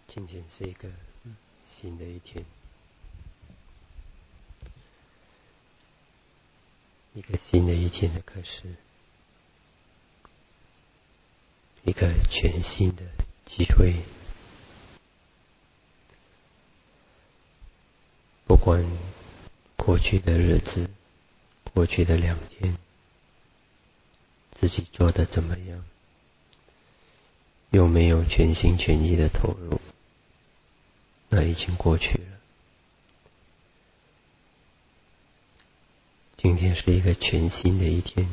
今天是一个新的一天，一个新的一天的开始，一个全新的机会。不管过去的日子，过去的2天，自己做得怎么样，有没有全心全意的投入，那已经过去了。今天是一个全新的一天，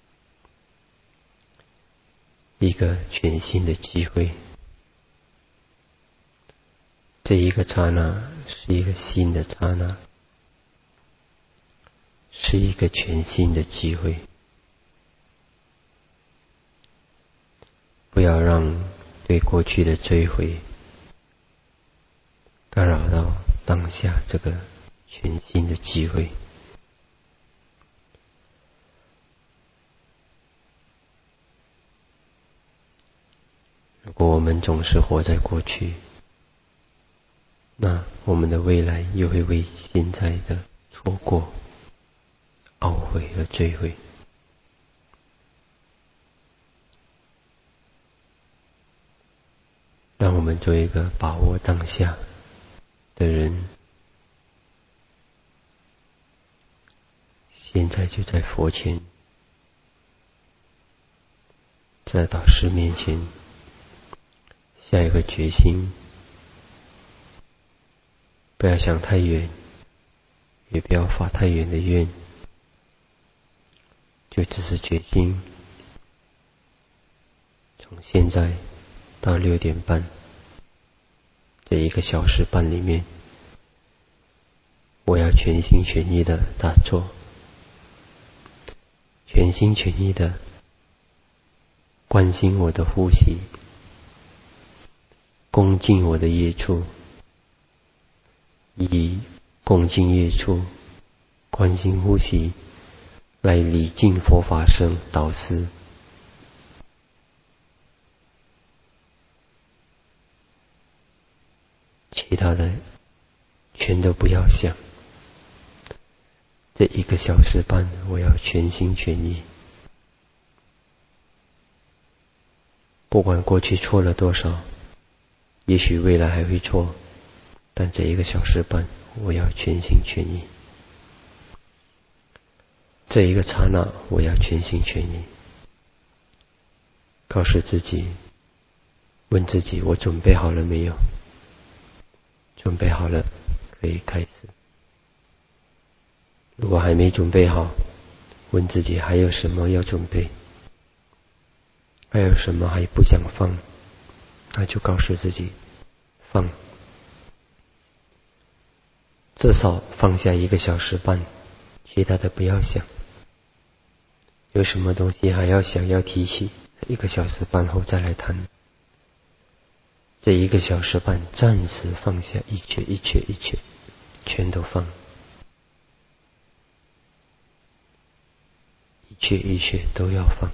一个全新的机会。这一个刹那是一个新的刹那，是一个全新的机会。不要让对过去的追悔干扰到当下这个全新的机会。如果我们总是活在过去，那我们的未来又会为现在的错过懊悔和追悔。让我们做一个把握当下的人，现在就在佛前，在导师面前下一个决心，不要想太远，也不要发太远的愿，就只是决心从现在到6点半这1个小时半里面，我要全心全意的打坐，全心全意的关心我的呼吸，恭敬我的业处，以恭敬业处，关心呼吸来礼敬佛法僧导师。其他的全都不要想，这1个小时半我要全心全意，不管过去错了多少，也许未来还会错，但这1个小时半我要全心全意，这1个刹那我要全心全意，告诉自己，问自己，我准备好了没有？准备好了，可以开始。如果还没准备好，问自己还有什么要准备，还有什么还不想放，那就告诉自己放，至少放下1个小时半，其他的不要想。有什么东西还要想要提起，1个小时半后再来谈。这1个小时半暂时放下一切，全都放，一切都要放。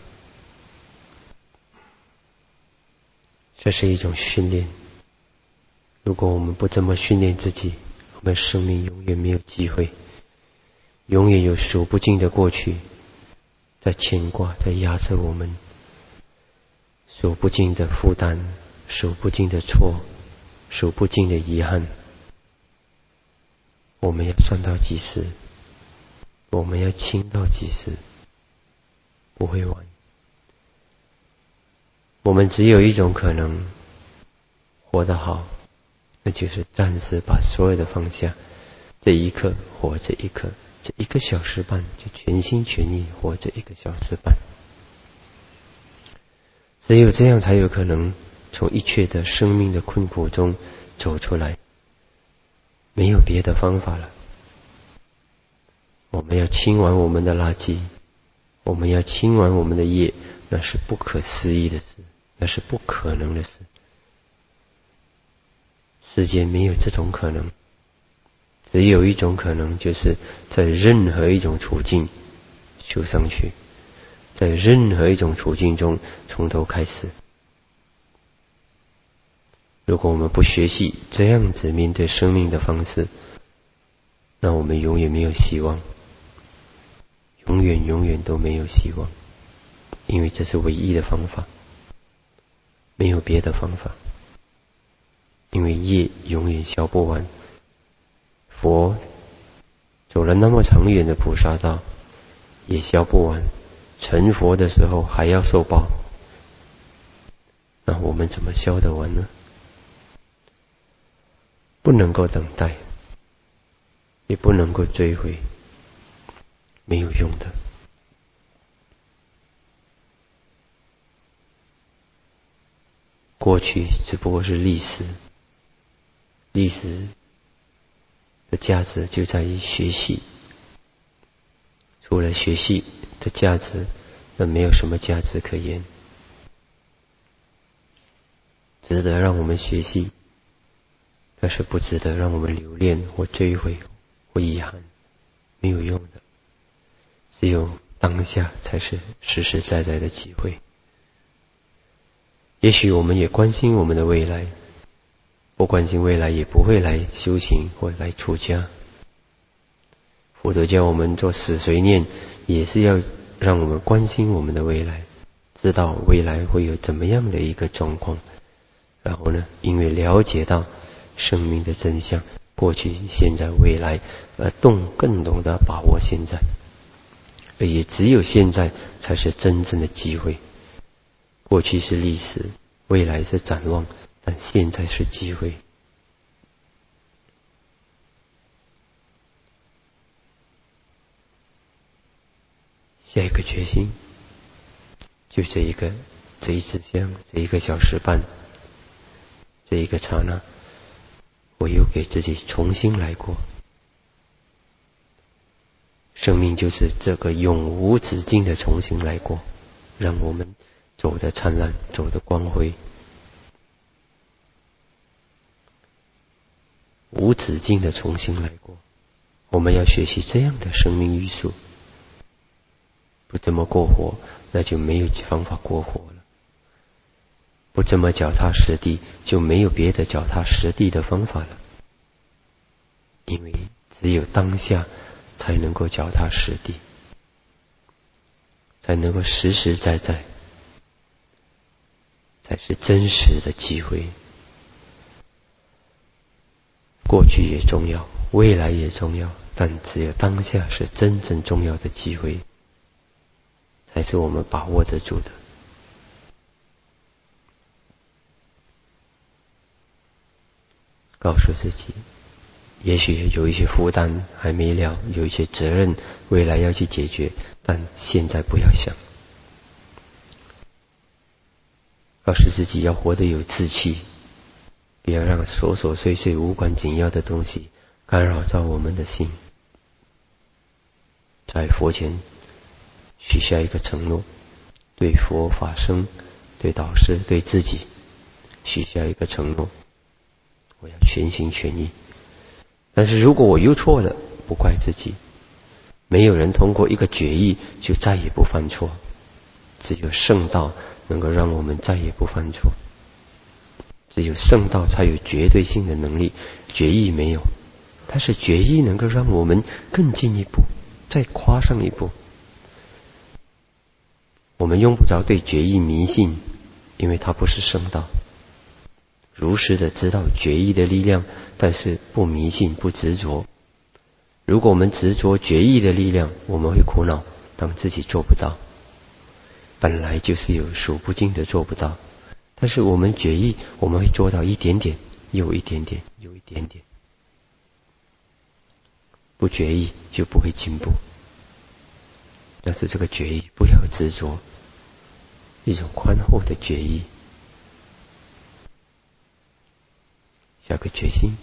这是一种训练，如果我们不这么训练自己，我们生命永远没有机会，永远有数不尽的过去在牵挂，在压着我们，数不尽的负担，数不尽的错，数不尽的遗憾。我们要算到几时？我们要清到几时？不会完。我们只有一种可能活得好，那就是暂时把所有的放下，这一刻活这一刻，这1个小时半就全心全意活这1个小时半。只有这样才有可能从一切的生命的困苦中走出来，没有别的方法了。我们要清完我们的垃圾，我们要清完我们的业，那是不可思议的事，那是不可能的事。世界没有这种可能，只有一种可能，就是在任何一种处境修上去，在任何一种处境中从头开始。 如果我们不学习这样子面对生命的方式，那我们永远没有希望，永远都没有希望，因为这是唯一的方法，没有别的方法。因为业永远消不完，佛走了那么长远的菩萨道也消不完，成佛的时候还要受报，那我们怎么消得完呢？不能够等待，也不能够追回，没有用的。过去只不过是历史，历史的价值就在于学习，除了学习的价值，那没有什么价值可言。值得让我们学习，但是不值得让我们留恋或追悔或遗憾，没有用的。只有当下才是实实在在的机会。也许我们也关心我们的未来，不关心未来也不会来修行或来出家。佛陀教我们做死随念，也是要让我们关心我们的未来，知道未来会有怎么样的一个状况。然后呢，因为了解到生命的真相，过去、现在、未来，而更懂得把握现在。而也只有现在才是真正的机会。过去是历史，未来是展望，但现在是机会。下一个决心，就这一支香，这一个小时半，这一个刹那，我又给自己重新来过。生命就是这个永无止境的重新来过，让我们走得灿烂，走得光辉，无止境的重新来过。我们要学习这样的生命艺术，不这么过活，那就没有方法过活了。不这么脚踏实地，就没有别的脚踏实地的方法了。因为只有当下才能够脚踏实地，才能够实实在在，才是真实的机会。过去也重要，未来也重要，但只有当下是真正重要的机会，才是我们把握得住的。告诉自己，也许有一些负担还没了，有一些责任未来要去解决，但现在不要想。告诉自己要活得有志气，不要让琐琐碎碎无关紧要的东西干扰到我们的心。在佛前许下一个承诺，对佛法僧、对导师、对自己许下一个承诺，我要全心全意。但是如果我又错了，不怪自己。没有人通过一个决议就再也不犯错，只有圣道能够让我们再也不犯错。只有圣道才有绝对性的能力，决议没有。但是决议能够让我们更进一步，再跨上一步。我们用不着对决议迷信，因为它不是圣道。如实的知道决议的力量，但是不迷信，不执着。如果我们执着决议的力量，我们会苦恼，当自己做不到。本来就是有数不尽的做不到，但是我们决议，我们会做到一点点，又一点点，又一点点。不决议就不会进步。但是这个决议不要执着，一种宽厚的决议。下个决心，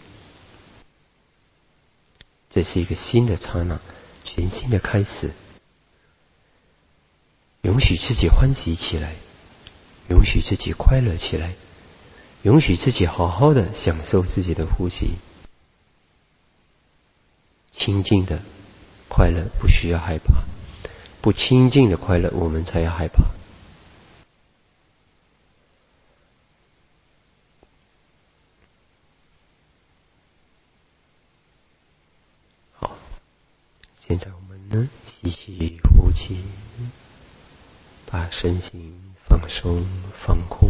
这是一个新的刹那，全新的开始。允许自己欢喜起来，允许自己快乐起来，允许自己好好的享受自己的呼吸。清净的快乐不需要害怕，不清净的快乐我们才要害怕。 现在我们呢，吸气呼气，把身心放松放空，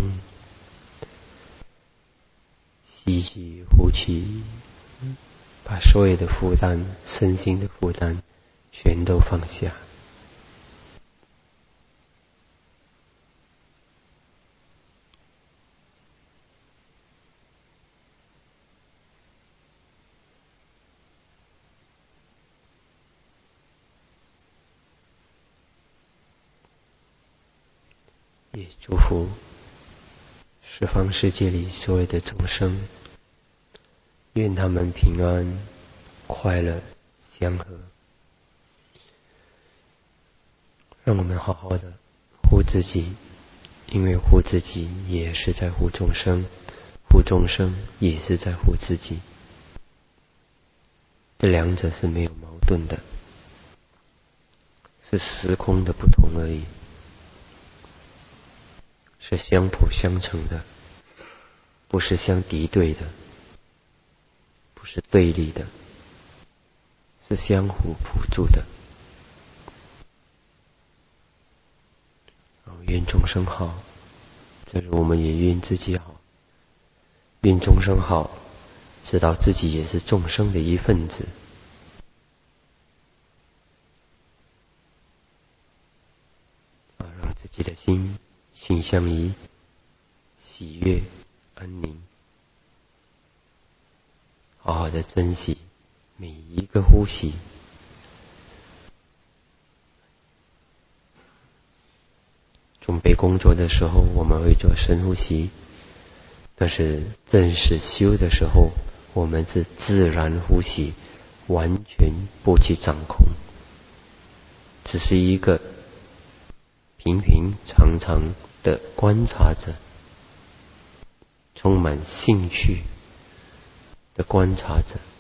吸气呼气，把所有的负担，身心的负担全都放下。也祝福十方世界里所有的众生，愿他们平安快乐祥和。让我们好好的护自己，因为护自己也是在护众生，护众生也是在护自己，这两者是没有矛盾的，是时空的不同而已，是相辅相成的，不是相敌对的，不是对立的，是相互辅助的。愿众生好，正如我们也愿自己好。愿众生好，知道自己也是众生的一份子。让自己的心倾向于喜悦安宁，好好的珍惜每一个呼吸。准备工作的时候我们会做深呼吸，但是正式修的时候我们是自然呼吸，完全不去掌控，只是一个平平常常的观察者，充满兴趣的观察者。